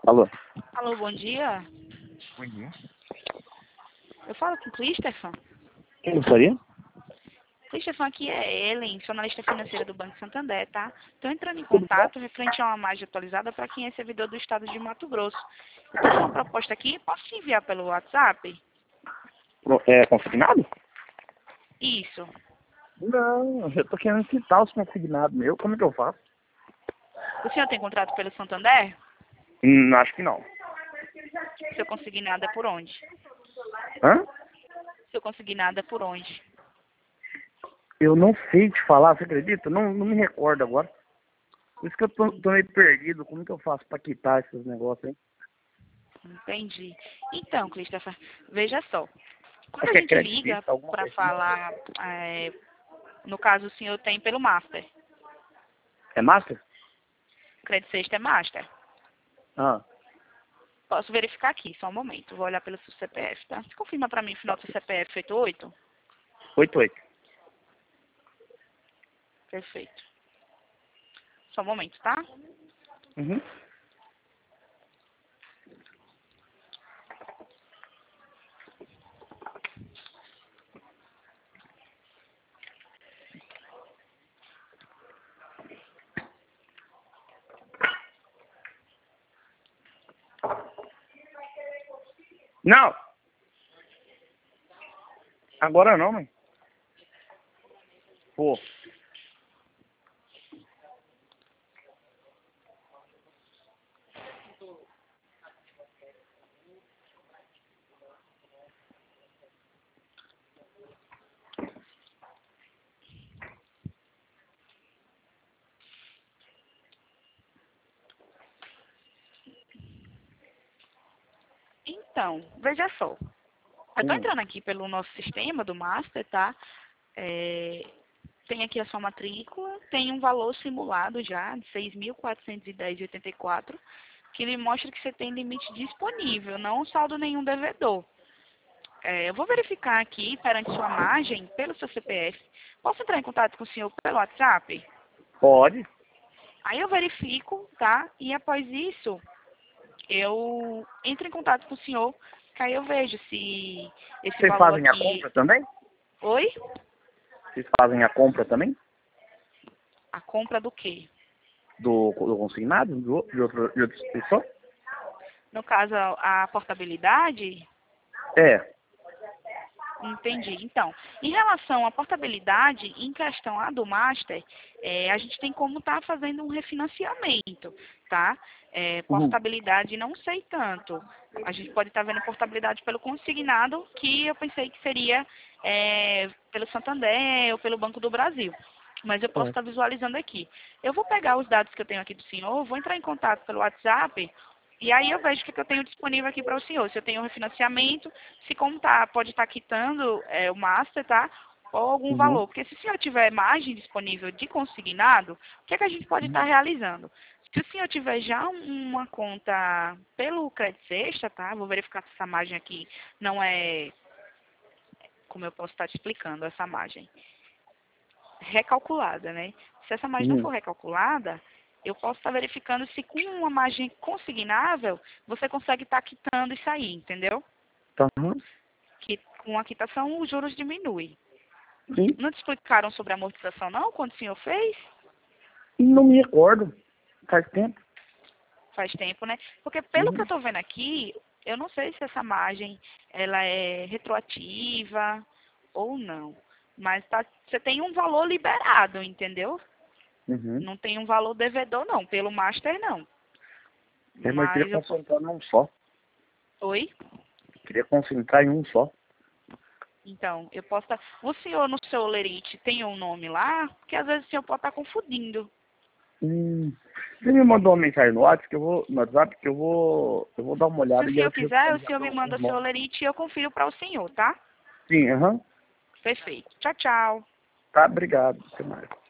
Alô? Alô, bom dia. Bom dia. Eu falo com o Christopher. Quem gostaria? Christopher, aqui é Ellen, jornalista financeira do Banco Santander, tá? Estou entrando em Tudo bom? contato referente a uma margem atualizada para quem é servidor do estado de Mato Grosso. Eu tenho uma proposta aqui, posso te enviar pelo WhatsApp? É consignado? Isso. Não, eu tô querendo quitar os consignados meu. Como é que eu faço? O senhor tem contrato pelo Santander? Acho que não. Se eu conseguir nada é por onde? Hã? Se eu conseguir nada é por onde? Eu não sei te falar, você acredita? Não me recordo agora. Por isso que eu tô meio perdido. Como que eu faço pra quitar esses negócios aí? Entendi. Então, Christopher, veja só. Quando Acho a que é gente crédito, liga alguma para coisa assim. falar, no caso o senhor tem pelo Master. É Master? Crédito Sexta é Master. Ah, Posso verificar aqui, só um momento. Vou olhar pelo seu CPF, tá? Você confirma para mim o final do seu CPF 88? 88. Perfeito. Só um momento, tá? Uhum. Não! Agora não, mãe. Pô. Então, veja só. Eu tô Hum. entrando aqui pelo nosso sistema do Master, tá? Tem aqui a sua matrícula, tem um valor simulado já de 6.410,84, que lhe mostra que você tem limite disponível, não saldo nenhum devedor. Eu vou verificar aqui perante sua margem pelo seu CPF. Posso entrar em contato com o senhor pelo WhatsApp? Pode. Aí eu verifico, tá? E após isso, eu entro em contato com o senhor, que aí eu vejo se esse Vocês valor fazem a aqui... compra também? Oi? Vocês fazem a compra também? A compra do quê? Do consignado? De outra pessoa? No caso, a portabilidade? É. Entendi. Então, em relação à portabilidade, em questão a do Master, a gente tem como estar fazendo um refinanciamento, tá? Uhum. Portabilidade não sei tanto. A gente pode estar vendo portabilidade pelo consignado, que eu pensei que seria pelo Santander ou pelo Banco do Brasil. Mas eu posso É. estar visualizando aqui. Eu vou pegar os dados que eu tenho aqui do senhor, vou entrar em contato pelo WhatsApp, e aí eu vejo o que eu tenho disponível aqui para o senhor. Se eu tenho um refinanciamento, se como tá, pode estar quitando o Master, tá? Ou algum Uhum. valor. Porque se o senhor tiver margem disponível de consignado, o que é que a gente pode estar Uhum. realizando? Se o senhor tiver já uma conta pelo Crédito Sexta, tá? Vou verificar se essa margem aqui não é, como eu posso estar te explicando, essa margem recalculada, né? Se essa margem não Uhum. for recalculada, eu posso estar verificando se com uma margem consignável você consegue estar quitando isso aí, entendeu? Tá. Que com a quitação os juros diminuem. Sim. Não te explicaram sobre a amortização não, quando o senhor fez? Não me recordo. Faz tempo. Faz tempo, né? Porque pelo que eu Uhum. estou vendo aqui, eu não sei se essa margem ela é retroativa ou não. Mas tá, você tem um valor liberado, entendeu? Uhum. Não tem um valor devedor não, pelo Master não. É, mas eu queria Mas eu... concentrar num só. Oi? Queria concentrar em um só. Então, eu posso estar... O senhor no seu lerite tem um nome lá? Porque às vezes o senhor pode estar confundindo. Você me mandou uma mensagem no WhatsApp no WhatsApp que eu vou dar uma Se o olhada e eu senhor te quiser, o respondo já senhor me com manda os o seu nomes. lerite e eu confiro para o senhor, tá? Sim, aham. Perfeito. Tchau, tchau. Tá, obrigado. Até mais.